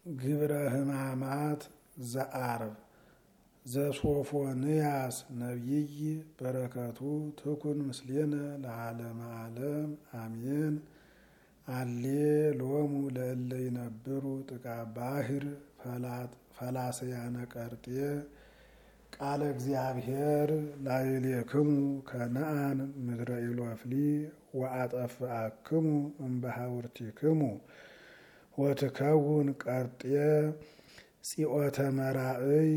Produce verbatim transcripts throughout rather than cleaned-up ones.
ግብረ ሕማማት ዘአርብ ዘሶፎንያስ ነቢይ በረከቱ ትኩን ምስሌነ ለዓለመ ዓለም አሜን። አሌ ሎሙ ለእለ ይነብሩ ጥቃ ባሕር ፈላሰያነ ቀርጤ ቃለ እግዚአብሔር ላዕሌክሙ ከነአን ምድረ ኢሎፍሊ ወአጠፍአክሙ እምበሐውርቲክሙ ወትከውን ቀርጤ ጽኦተ መራእይ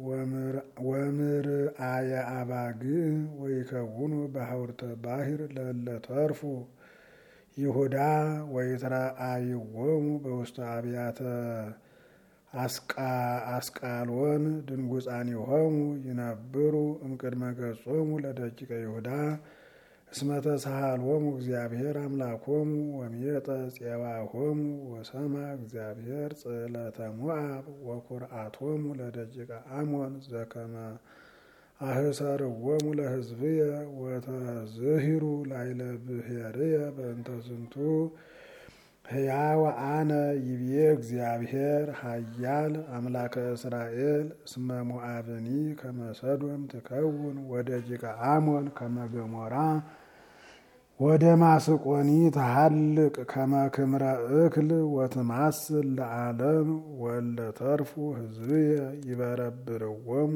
ወምርአየ አባግዕ ወይከውኑ በሐውርተ ባሕር ለእለ ተርፉ ይሁዳ ወይትረአይዎሙ በውስተ አብያተ አስቃሎን ድንጉፃኒሆሙ ይነብሩ እምቅድመ ገጾሙ ለደቂቀ ይሁዳ እስመ ተሳሃሎሙ እግዚአብሔር አምላኮሙ ወሜጠ ፄባሆሙ ወሰማ እግዚአብሔር ጽዕለተ ሞዓብ ወኩርአቶሙ ለደቂቀ አሞን ዘከመ አህሰርዎሙ ለሕዝብየ ወተዝሂሩ ላዕለ ብሔርየ በእንተ ዝንቱ ሕያው አነ ይቤ እግዚአብሔር ኃያል አምላከ እስራኤል እስመ ሞዓብኒ ከመ ሰዶም ትከውን ወደቂቀ አሞን ከመ ገሞራ ወደ ማስቆኒ ተሃልቅ ከመ ክምረ እክል ወትማስል ለዓለም ወለ ተርፉ ሕዝብየ ይበረብርዎሙ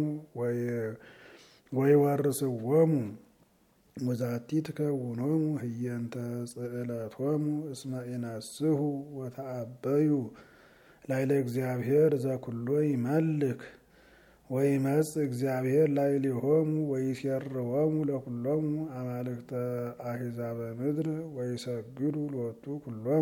ወይወርስዎሙ ወዛቲ ትከውኖሙ ህየንተ ጽዕለቶሙ እስመ ኢነስሑ ወተአበዩ ላዕለ እግዚአብሔር ዘኩሎ ይመልክ ወይመጽእ እግዚአብሔር ላዕሌሆሙ ወይሴርዎሙ ለኩሎሙ አማልክተ አሕዛበ ምድር ወይሰግዱ ሎቱ ኩሎሙ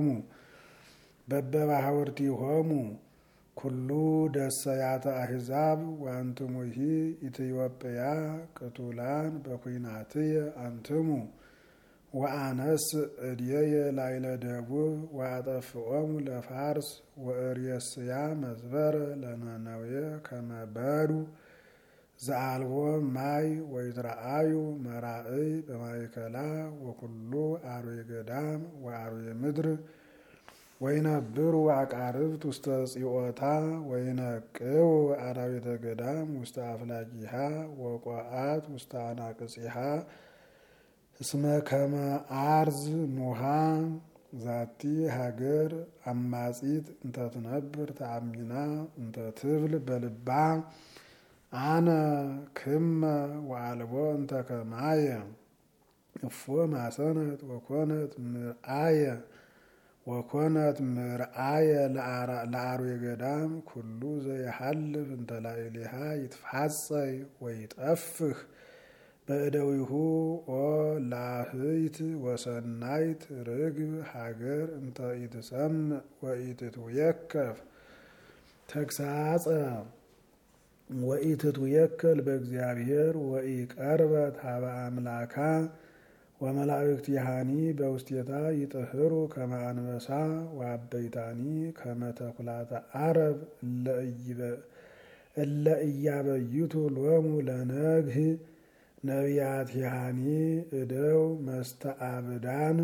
በበባሕውርቲሆሙ ኩሉ ደሰያተ አሕዛብ ወአንትሙሂ ኢትዮጵያ ቅቱላን በኩናትየ አንትሙ ወአነስ እድየየ ላዕለ ደቡብ ወአጠፍኦሙ ለፋርስ ወእሬስያ መዝበረ ለነነዌ ከመ በዱ ዘአልቦ ማይ ወይትረአዩ መራእይ በማእከላ ወኩሉ አርዌ ገዳም ወአርዌ ምድር ወይነብሩ አቃርብት ውስተ ጽዮታ ወይነቅው አራዊተ ገዳም ውስተ አፍላጊሃ ወቋአት ውስተ አናቅጽሃ እስመ ከመ አርዝ ኑሃ ዛቲ ሀገር አማጺት እንተ ትነብር ተአሚና እንተ ትብል በልባ አነ ክመ ወአልቦ እንተ ከማየ እፎ ማሰነት ወኮነት ምርአየ ወኮነት ምርአየ ለአርዌ ገዳም ኩሉ ዘይሐልፍ እንተ ላዕሌሃ ይትፋጸይ ወይጠፍህ በእደዊሁ ኦ ላህይት ወሰናይት ርግብ ሀገር እንተ ኢትሰምዕ ወኢትትዌከፍ ተግሳጸ ወኢትትዌከል በእግዚአብሔር ወኢቀርበት ሀበ አምላካ ወመላእክቲሃኒ በውስቴታ ይጥህሩ ከመ አንበሳ ወአበይታኒ ከመ ተኩላተ አረብ እለ ኢያበይቱ ሎሙ ለነግህ ነቢያቲሃኒ እደው መስተአብዳን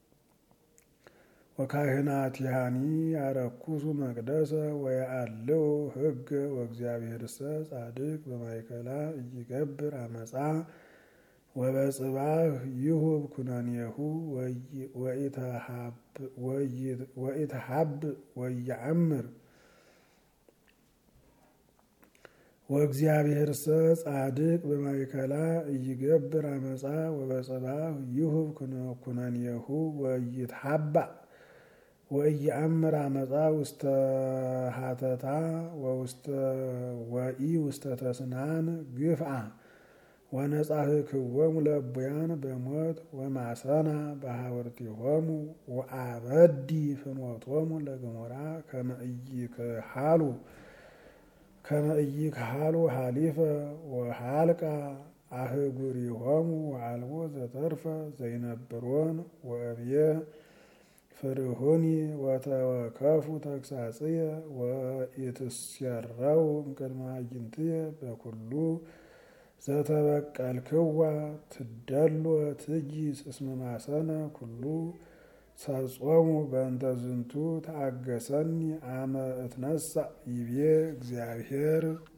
ወካህናቲሃኒ ያረኩሱ መቅደሰ ወየአልው ሕገ ወእግዚአብሔርሰ ጻድቅ በማእከላ ኢይገብር አመፃ ወበጽባህ ይሁብ ኩነኔሁ ወኢትሃብ ወይዐምር ወእግዚአብሔርሰ ጻድቅ በማእከላ ኢይገብር አመፃ ወበጽባህ ይሁብ ኩነኔሁ ወኢትሃባእ ወኢየአምር አመፃ ውስተ ሀተታ ወኢ ውስተ ተስናን ግፍአ ወነጻሕክዎሙ ለእቡያን በሞት ወማሰና በሐውርቲሆሙ ወአበዲ ፍኖቶሙ ለገሞራ ከመ ኢይክሃሉ ከመ ኢይክሃሉ ሀሊፈ ወሃልቃ አህጉሪሆሙ ወአልቦ ዘተርፈ ዘይነብሮን ወእብየ ፍርሁኒ ወተወከፉ ተግሳጽየ ወኢትሴረው እምቅድመ አዕይንትየ በኩሉ ዘተበቀልክዋ ትደሎ ትጂስ እስመ ማሰነ ኩሉ ሰጾሙ በእንተ ዝንቱ ተአገሰኒ አመ እትነሣ ይቤ እግዚአብሔር